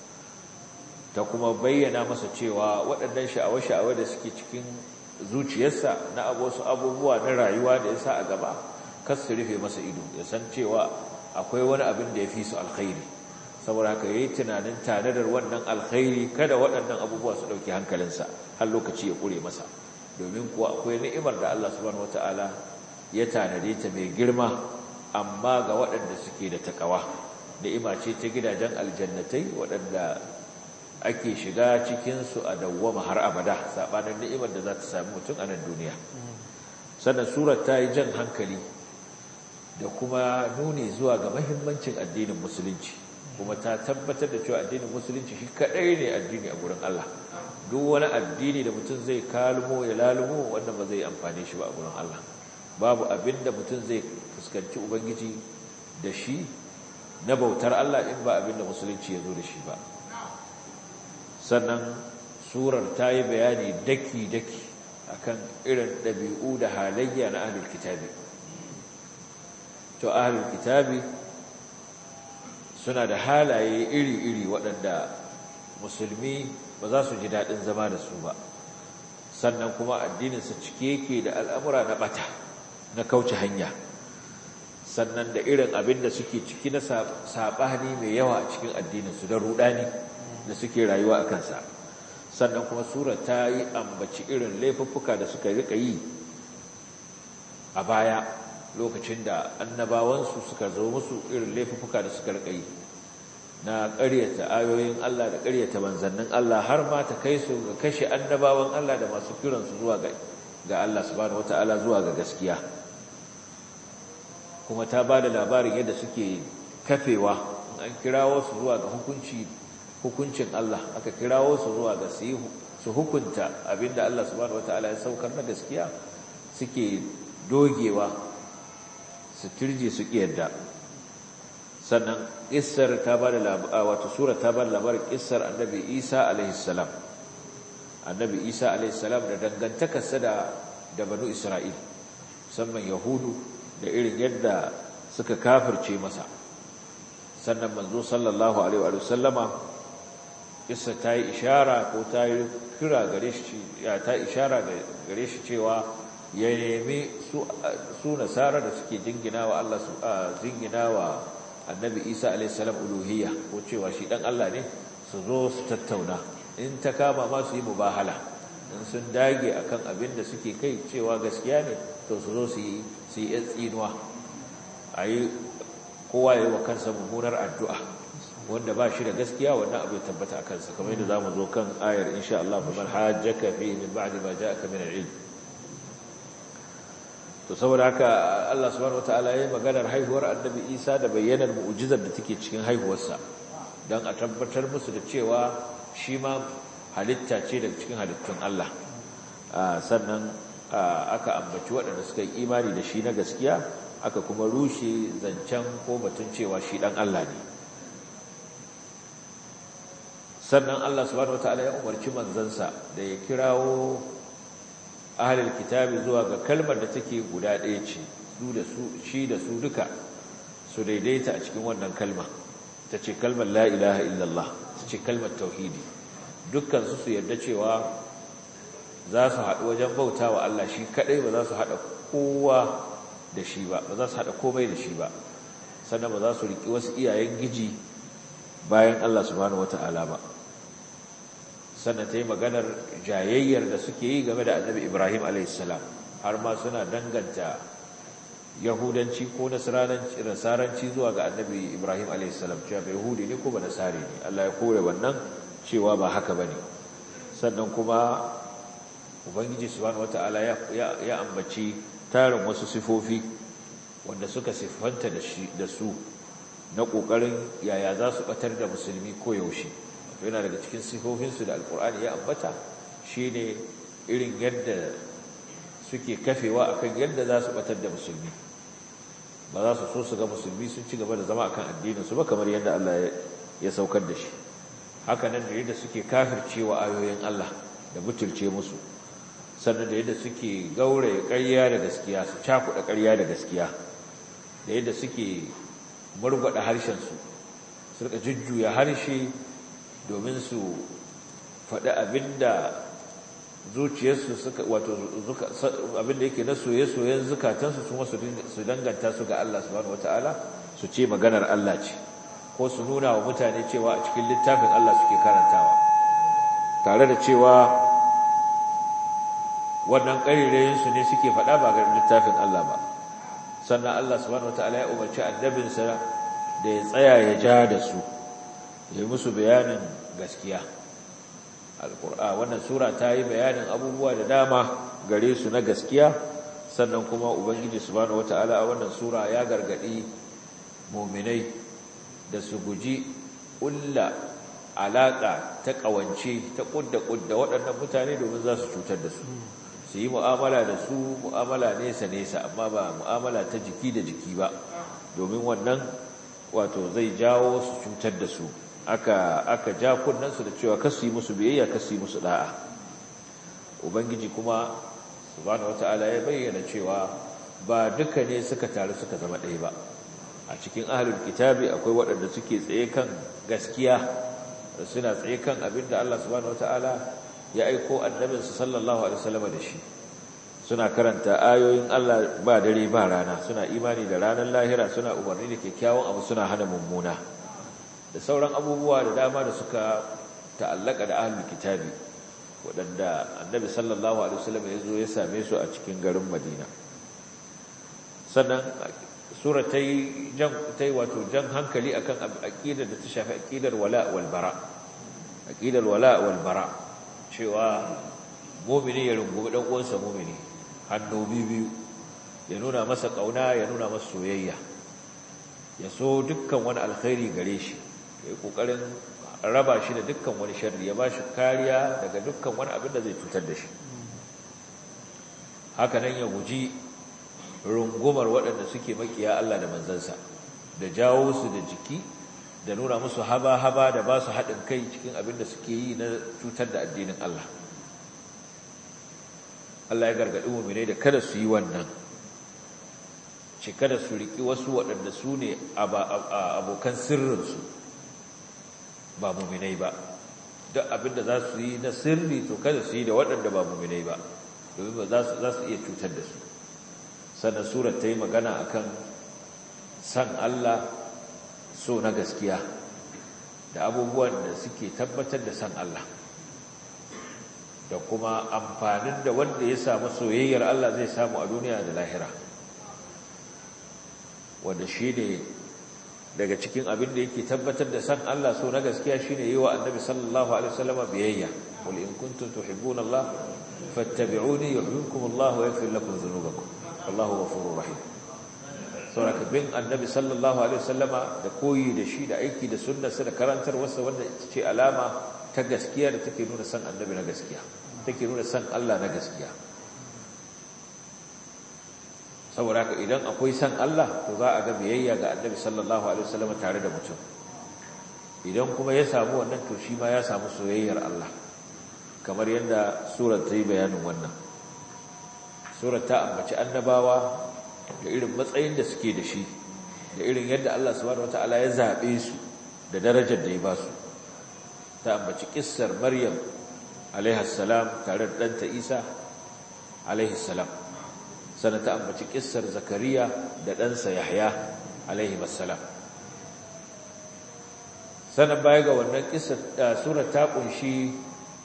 ta kuma bayyana masa cewa waɗannan sha'awa-sha'awa da suke cikin zuciyarsa na wasu abubuwa na rayuwa da ya sa a gaba kas su rufe masa ido ya san cewa akwai wani abin da ya fi su alkhairi saboda haka yayi tunanin tanadar wannan alkhairi kada waɗannan abubuwa su ɗauki hankalinsa har lokaci ya ƙure masa domin kuwa akwai ni'imar da Allah subhanahu wataala ya tanade ta mai girma amma ga waɗanda suke da takawa ni'ima ce ta gidajen aljannatai waɗanda ake shiga cikin su a dawwama har abada sabanin ni'imar da za ta sami mutum a nan duniya sannan surar ta yi jan hankali da kuma nuni zuwa ga muhimmancin addinin musulunci kuma ta tabbatar da cewa addinin musulunci shi kadai ne addini a gurin Allah duk wani addini da mutum zai kalmo ya lalumo wanda ba zai amfane shi ba a gurin Allah babu abin da mutum zai fuskanci ubangiji da shi na bautar Allah in ba abinda musulunci ya zo da shi ba. Sannan surar ta yi bayani daki-daki akan irin ɗabi'u da halayya na ahlul kitabi. To ahlul kitabi suna da halaye iri-iri waɗanda musulmi ba za su ji daɗin zama da su ba. Sannan kuma addininsa cike yake da al'amura na ɓata, na kauce hanya. Sannan da irin abin da suke ciki na saɓani mai yawa a cikin addininsu da ruɗani da suke rayuwa a kansa. Sannan kuma sura ta yi ambaci irin laifuffuka da suka rika yi a baya lokacin da annabawansu suka zo musu, irin laifuffuka da suka rika yi na ƙaryata ayoyin Allah da ƙaryata manzannin Allah, har ma ta kai su ga kashe annabawan Allah da masu kiransu zuwa ga Allah subhanahu wataala, zuwa ga gaskiya. Kuma ta ba da labarin yadda suke kafewa an kirawo su zuwa ga hukunci hukuncin Allah, aka kirawo su zuwa ga su hukunta abinda Allah subhanahu wataala ya saukar na gaskiya, suke dogewa su turje su kiyarda. Sannan kissar ta ba da labarin, wato sura ta ba da labarin kissar annabi Isa alaihi salam annabi Isa alaihi salam da dangantakarsa da da banu Isra'il, musamman Yahudu, da irin yadda suka kafirce masa. Sannan manzo sallallahu alaihi wa sallama kissa ta yi ishara ko ta yi kira gare shi, ya ta ishara gare shi cewa ya nemi su su nasara da suke jinginawa Allah su jinginawa annabi Isa alaihi salam uluhiyya, ko cewa shi dan Allah ne, su zo su tattauna, in ta kama ma su yi mubahala, in sun dage akan abin da suke kai cewa gaskiya ne, to su zo su yi su yi tsinuwa, ayi kowa yayi wa kansa mummunar addu'a, wanda ba shi da gaskiya wannan abu ya tabbata a kansa, kamar yadda zamu zo kan ayar insha Allah, man hajjaka fi min ba'di ma ja'aka min al-ilm. To saboda haka Allah subhanahu wataala yayin maganar haihuwar annabi Isa da bayyanar mu'jizar da take cikin haihuwarsa, dan a tabbatar musu da cewa shi ma halitta ce daga cikin halittun Allah. Sannan aka ambaci waɗanda suka yi imani da shi na gaskiya, aka kuma rushe zancen ko batun cewa shi dan Allah ne. Sannan Allah subhanahu wataala ya umarci manzansa da ya kirawo ahlul kitabi zuwa ga kalmar da take guda ɗaya ce, su da su shi da su duka su daidaita a cikin wannan kalma, ta ce kalmar la ilaha illallah, ta ce kalmar tauhidi. Dukkan su su yarda cewa za su haɗu wajen bauta wa Allah shi kaɗai, ba za su haɗa kowa da shi ba, ba za su haɗa komai da shi ba, sannan ba za su riƙi wasu iyayen giji bayan Allah subhanahu wata'ala ba. Sannan ta yi maganar jayayyar da suke yi game da annabi Ibrahim alaihissalam, har ma suna danganta yahudanci ko nasaranci zuwa ga annabi Ibrahim alaihissalam, cewa ba yahudi ne ko ba nasari ne. Allah ya kore wannan cewa ba haka ba ne. Sannan kuma Ubangiji subhanahu wata'ala ya ambaci tarin wasu sifofi wanda suka siffanta da su na ƙoƙarin yaya za su ɓatar da musulmi ko yaushe. Yana daga cikin sifofinsu da alkur'ani ya ambata shi ne irin yadda suke kafewa akan yadda za su batar da musulmi, ba za su so su ga musulmi sun ci gaba da zama akan addininsu ba, kamar yadda Allah ya saukar da shi. Haka nan da yadda suke kafircewa ayoyin Allah da butulce musu, sannan da yadda suke gauraye ƙarya da gaskiya, su cakuɗa ƙarya da gaskiya, da yadda suke murgwada harshensu, su rika jujjuya harshe domin su faɗi abinda zuciyarsu suka, wato abinda yake na soye-soyen zukatansu, su masu su danganta su ga Allah subhanahu wata'ala, su ce maganar Allah ce, ko su nuna wa mutane cewa a cikin littafin Allah suke karantawa, tare da cewa wannan ƙarerayinsu ne suke faɗa ba ga littafin Allah ba. Sannan Allah subhanahu wata'ala ya umarci annabinsa da ya tsaya ya ja da su, ya yi musu bayanin gaskiya. Al-Qur'an wannan sura ta yi bayanin abubuwa da dama gare su na gaskiya. Sannan kuma Ubangiji subhanahu wata'ala a wannan sura ya gargadi mu'minai da su guji ƙulla alaƙa ta ƙawance ta ƙudda ƙudda waɗannan mutane domin za su cutar da su, su su yi mu'amala da su mu'amala nesa-nesa amma ba mu'amala ta jiki da jiki ba domin wannan wato zai jawo su cutar da su aka aka ja kunnansu da cewa kasu yi musu biyayya kasu yi musu da'a ubangiji kuma subhanahu wataala ya bayyana cewa ba duka ne suka taru suka zama ɗaya ba a cikin ahlul kitabi akwai waɗanda suke tsaye kan gaskiya suna tsaye kan abinda Allah subhanahu wataala ya aiko annabinsa sallallahu alaihi wasallam da shi suna karanta ayoyin Allah ba dare ba rana suna imani da ranar lahira suna umarni da kyakkyawan abu suna hana mummuna da sauran abubuwa da dama da suka ta'allaka da ahlul kitabi waɗanda annabi sallallahu alaihi wasallam ya zo ya same su a cikin garin Madina sannan sura ta yi jan tai wato jan hankali akan aqidar da ta shafi aqidar wala wal bara aqidar wala wal bara cewa mu'mini ya rungumi dan uwansa mu'mini hannu biyu ya nuna masa kauna ya nuna masa soyayya ya so dukkan wani alkhairi gare shi ya yi kokarin raba shi da dukkan wani sharri ya bashi kariya daga dukkan wani abin da zai cutar da shi haka nan ya guji rungumar waɗanda suke makiya Allah da manzansa da jawo su da jiki da nuna musu haba-haba da ba su haɗin kai cikin abin da suke yi na cutar da addinin Allah Allah ya gargaɗi mu'minai da kada su yi wannan ce kada su riƙi wasu waɗanda su ne abokan sirrinsu ba mu'minai ba duk abin da za su yi na sirri to kada su yi da waɗanda ba mu'minai ba domin ba za su iya cutar da su sannan surar ta yi magana akan san Allah so na gaskiya da abubuwan da suke tabbatar da san Allah da kuma amfanin da wanda ya samu soyayyar Allah zai samu a duniya da lahira wanda shi ne daga cikin abin da yake tabbatar da san Allah so na gaskiya shine yi wa annabi sallallahu alaihi wasallam biyayya qul in kuntum tuhibbuna Allah fattabi'uni yuhibbukum Allah wa yaghfir lakum dhunubakum wallahu ghafurur rahim saboda bin annabi sallallahu alaihi wasallama da koyi da shi da aiki da sunnarsa da karantarwarsa wanda ce alama ta gaskiya da take nuna san annabi na gaskiya take nuna san Allah na gaskiya saboda haka idan akwai san Allah to za a ga biyayya ga annabi sallallahu alaihi wasallama tare da mutum idan kuma ya samu wannan to shi ma ya samu soyayyar Allah kamar yadda surar ta yi bayanin wannan surar ta ambaci annabawa da irin matsayin da suke da shi da irin yadda Allah subhanahu wataala ya zabe su da darajar da ya ba su ta ambaci kissar Maryam alaiha salam tare da ɗanta Isa alaihi salam sannan ta ambaci kissar Zakariya da ɗansa Yahya alaihi salam sannan baya ga wannan kissar surar ta kunshi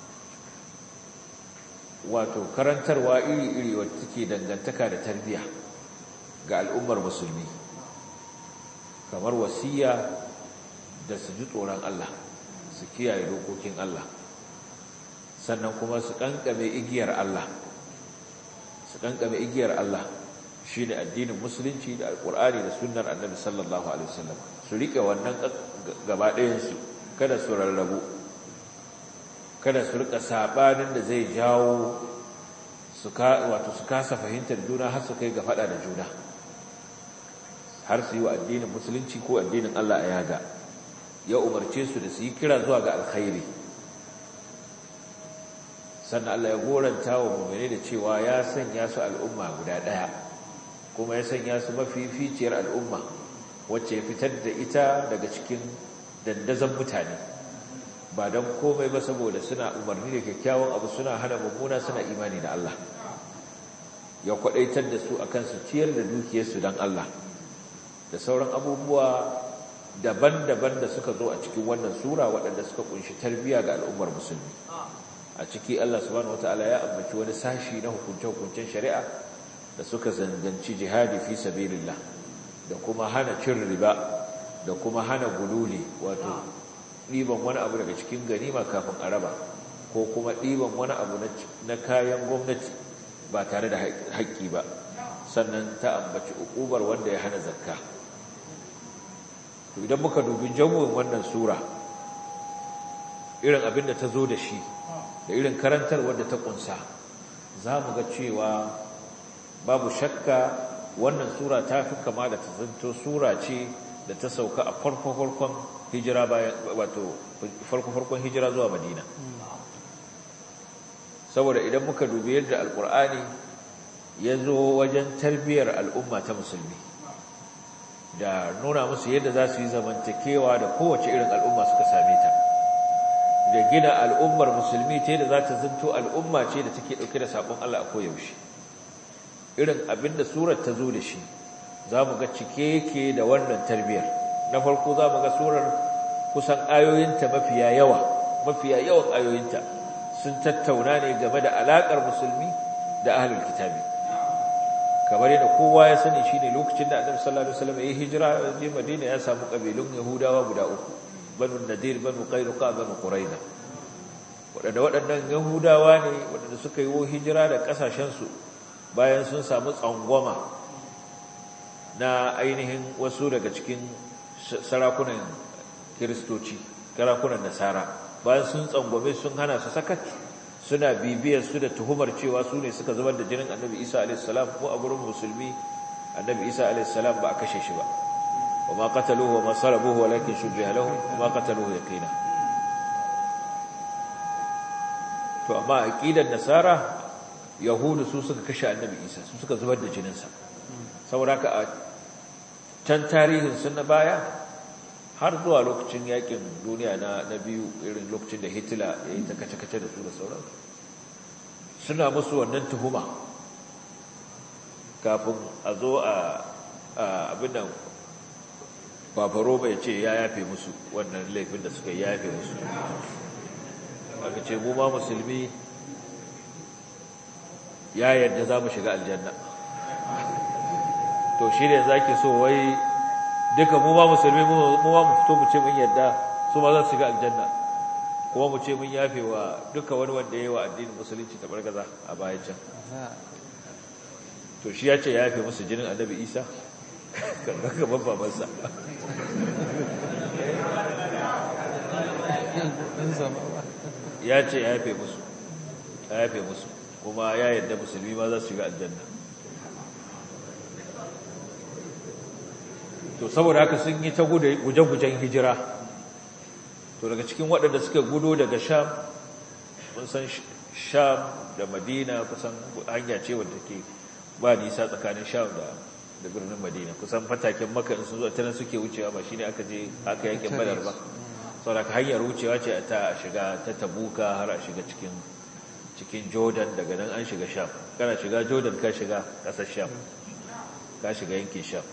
wato karantarwa iri-iri wacce take dangantaka da tarbiyya ga al'ummar musulmi kamar wasiya da su ji tsoron Allah su kiyaye dokokin Allah sannan kuma su kankame igiyar Allah su kankame igiyar Allah shine addinin musulunci da alkur'ani da sunnar annabi sallallahu alaihi wasallam su rike wannan gaba ɗayan su kada su rarrabu kada su rika sabanin da zai jawo su ka wato su kasa fahimtar juna har su kai ga fada da juna har su yi wa addinin musulunci ko addinin Allah a yaga ya umarce su da su yi kira zuwa ga alkhairi sannan Allah ya goranta wa mu'mini da cewa ya sanya su al'umma guda daya kuma ya sanya su mafificiyar al'umma wacce ya fitar da ita daga cikin dandazon mutane ba don komai ba saboda suna umarni da kyakkyawan abu suna hana mummuna suna imani da Allah ya kwadaitar da su akan su ciyar da dukiyarsu don Allah da sauran abubuwa daban-daban da suka zo a cikin wannan sura waɗanda suka kunshi tarbiyya ga al'ummar musulmi a ciki Allah subhanahu wataala ya ambaci wani sashi na hukunce-hukuncen shari'a da suka zanganci jihadi fi sabilillah da kuma hana cin riba da kuma hana gululi wato ɗiban wani abu daga cikin ganima kafin a raba ko kuma ɗiban wani abu na kayan gwamnati ba tare da haƙƙi ba sannan ta ambaci uƙubar wanda ya hana zakka to idan muka dubi jawon wannan sura irin abin da ta zo da shi da irin karantarwar da ta ƙunsa za mu ga cewa babu shakka wannan sura ta fi kama da ta zanto sura ce da ta sauka a farko-farkon hijira bayan wato farko-farkon hijira zuwa Madina. Saboda idan muka dubi yadda Alƙur'ani ya zo wajen tarbiyyar al'umma ta musulmi da nuna musu yadda za su yi zamantakewa da kowace irin al'umma suka same ta, da gina al'ummar musulmi ta yadda za ta zanto al'umma ce da take ɗauke da saƙon Allah a koyaushe. Irin abin da surar ta zo da shi za mu ga cike yake da wannan tarbiyyar. Na farko za mu ga surar kusan ayoyinta mafiya yawa mafiya yawan ayoyinta sun tattauna ne game da alaƙar musulmi da ahlul kitabi. Kamar yadda kowa ya sani shine lokacin da Annabi sallallahu alaihi wasallam ya hijira je Madina, ya samu kabilun Yahudawa guda uku, Banu Nadir, Banu Qaynuqa, Banu Qurayza. Waɗanda waɗannan Yahudawa ne waɗanda suka yi hijira da ƙasashensu bayan sun samu tsangwama na ainihin wasu daga cikin sarakunan Kiristoci, sarakunan Nasara. Bayan sun tsangwame sun hana su sakat, suna bibiyar su da tuhumar cewa su ne suka zubar da jinin Annabi Isa alaihi salam, ko a gurin musulmi Annabi Isa alaihi salam ba a kashe shi ba. Wa ma qataluhu wa ma salabuhu walakin shubbiha lahum wa ma qataluhu yaqina. To amma aqidar Nasara, Yahudu su suka kashe Annabi Isa, su suka zubar da jininsa. Saboda haka a can tarihin sun na baya har zuwa lokacin yakin duniya na na biyu, irin lokacin da Hitler ya yi ta kace-kace da su da sauransu, suna musu wannan tuhuma kafin a zo a abin nan babaro bai ce ya yafe musu wannan laifin da suka yafe musu. Aka ce mu ma musulmi ya yarda za mu shiga aljanna. To shi ne za ki so wai duka mu ma musulmi mu ma mu fito mu ce mun yarda su ma za su shiga aljanna, kuma mu ce mun yafe wa duka wani wanda ya yi wa addinin musulunci ta bargaza a bayan can. To shi ya ce ya yafe musu jinin Annabi Isa kan gaban babansa. Ya ce ya yafe musu, ya yafe musu, kuma ya yarda musulmi ma za su shiga aljanna. To saboda haka sun yi ta guje-gujen hijira. To daga cikin waɗanda suka gudo daga Sham, mun san Sham da Madina kusan hanya ce wadda ke ba nisa tsakanin Sham da da birnin Madina, kusan fataken Makka sun zo ta nan suke wucewa, ba shine aka je aka yakin Badar ba. Saboda hanyar wucewa ce ta shiga ta Tabuka har a shiga cikin cikin Jordan, daga nan an shiga Sham. Kana shiga Jordan ka shiga ƙasar Sham, ka shiga yankin Sham.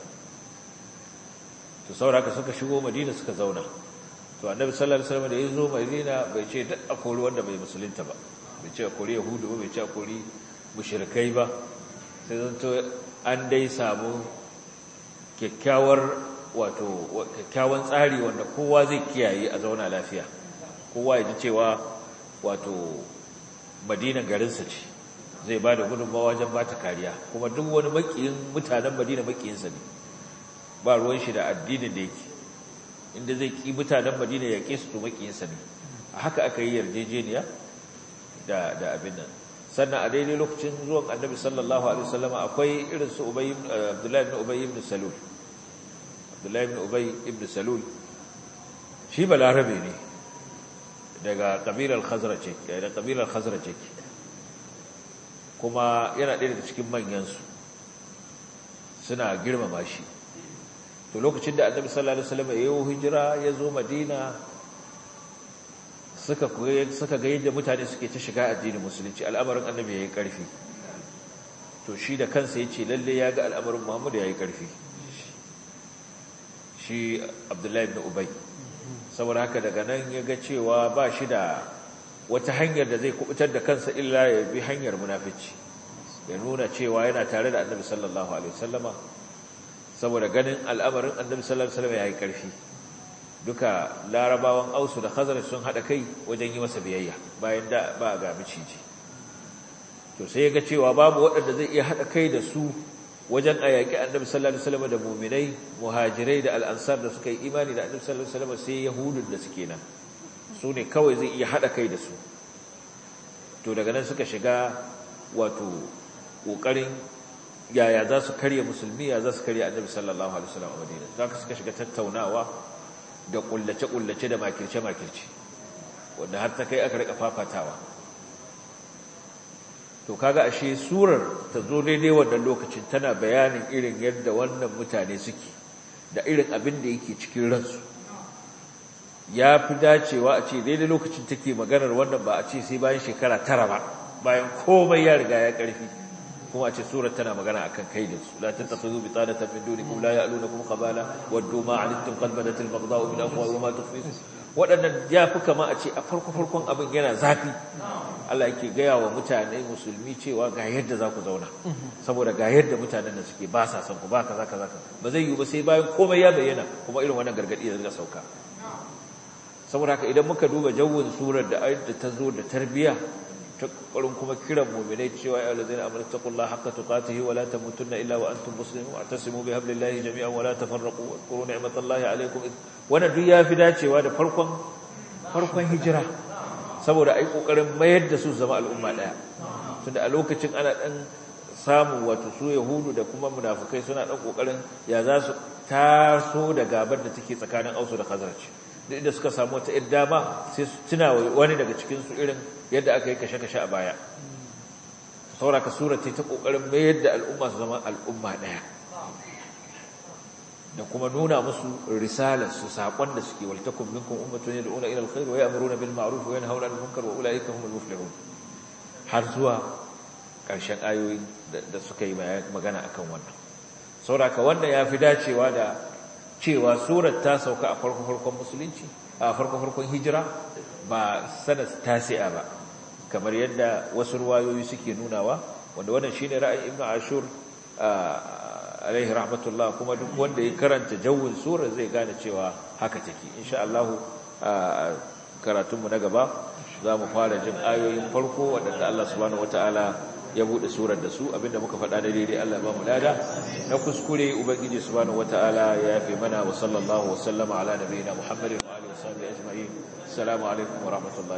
To sauraka suka shigo Madina suka zauna. To Annabi sallallahu alaihi wasallam da ya zo Madina bai ce duk a kori wanda bai musulunta ba, bai ce a kori Yahudu ba, bai ce a kori mushrikai ba. Sai zanto an dai samu kyakkyawar wato kyakkyawan tsari wanda kowa zai kiyaye a zauna lafiya. Kowa ya ji cewa wato Madina garinsa ce, zai ba da gudunmawa wajen ba ta kariya, kuma duk wani makiyin mutanen Madina makiyinsa ne, ba ruwan shi da addinin da yake. Inda zai ki mutanen Madina ya ƙi su to makiyinsa ne. A haka aka yi yarjejeniya da da abin nan. Sannan a daidai lokacin zuwan Annabi sallallahu alaihi wasallam akwai irin su Ubay ibn Abdullah ibn Ubay ibn Salul. Abdullah ibn Ubay ibn Salul shi balarabe ne, daga kabilar Khazraj ce, daga kabilar Khazraj ce. Kuma yana ɗaya daga cikin manyan su, suna girmama shi. To lokacin da Annabi sallallahu alaihi wasallam ya yi hijira ya zo Madina, suka suka ga yadda mutane suke ta shiga addinin musulunci, al'amarin Annabi yayi karfi. To shi da kansa yace lalle ya ga al'amarin Muhammad yayi karfi, shi Abdullah ibn Ubay. Saboda haka daga nan ya ga cewa ba shi da wata hanyar da zai kubutar da kansa illa ya bi hanyar munafici, ya nuna cewa yana tare da Annabi sallallahu alaihi wasallama, saboda ganin al'amarin Annabi sallallahu alaihi wasallam yayi karfi. Duka larabawan Ausu da Khazraj sun hada kai wajen yi masa biyayya bayan da ba ga miciji. To sai ya ga cewa babu waɗanda zai iya hada kai da su wajen ayaki Annabi sallallahu alaihi wasallam da mu'minai, muhajirai da al'ansar da suka yi imani da Annabi sallallahu alaihi wasallam, sai yahudun da suke nan. Su ne kawai zai iya hada kai da su. To daga nan suka shiga wato kokarin yaya za su karya musulmi ya za su karya annabi sallallahu alaihi wasallam a Madina zaka suka shiga tattaunawa da kullace kullace da makirce makirce wanda har ta kai aka rika fafatawa to kaga ashe surar ta zo daidai wannan lokacin tana bayanin irin yadda wannan mutane suke da irin abin da yake cikin ransu ya fi dacewa a ce daidai lokacin take maganar wannan ba a ce sai bayan shekara tara ba bayan komai ya riga ya karfi kuma a ce surar tana magana akan kaidinsu la tattakhidhu bitanatan min dunikum la ya'lunukum khabala waddu ma 'anittum qad badat al-baghdha'u min afwahi wa ma tukhfi wadannan ya fi kama a ce a farko farkon abin yana zafi Allah yake gaya wa mutane musulmi cewa ga yadda za ku zauna saboda ga yadda mutanen da suke ba sa san ku ba kaza kaza ba zai yi ba sai bayan komai ya bayyana kuma irin wannan gargadi da zai sauka saboda haka idan muka duba jawwin surar da ayat da ta zo da tarbiya ta kokarin kuma kiran mu'minai cewa ya allazina amanu taqullaha haqqa tuqatihi wa la tamutunna illa wa antum muslimun wa'tasimu bihablillahi jami'an wa la tafarraqu wa zkuru ni'matallahi alaykum wannan duk ya fi dacewa da farkon farkon hijira saboda ai kokarin mayar da su zama al'umma daya tunda a lokacin ana dan samu wato su yahudu da kuma munafikai suna dan kokarin ya za su taso da gabar da take tsakanin Ausu da Khazraj duk da suka samu wata iddama sai su tuna wani daga cikin su irin yadda aka yi kashe-kashe a baya saboda ka surati ta kokarin mayar da al'umma su zama al'umma daya da kuma nuna musu risalar su sakon da suke waltakum minkum ummatun yad'una ila alkhair wa ya'muruna bil ma'ruf wa yanhauna 'anil munkar wa ulaika humul muflihun har zuwa ƙarshen ayoyi da suka yi magana akan wannan saboda ka wannan yafi dacewa da cewa surar ta sauka a farko farkon musulunci a farko farkon hijira ba sanat tasi'a ba kamar yadda wasu ruwayoyi suke nunawa wanda wannan shine ra'ayin Ibn Ashur alaihi rahmatullah kuma duk wanda ya karanta jawwin sura zai gane cewa haka take insha Allah karatunmu na gaba zamu fara jin ayoyin farko wadanda Allah subhanahu wataala ya bude surar da su abinda muka faɗa da daidai Allah ba mu lada na kuskure ubangiji subhanahu wataala ya yafe mana wa sallallahu wa sallama ala nabiyina Muhammadin wa alihi wa sahbihi ajma'in assalamu alaikum wa rahmatullahi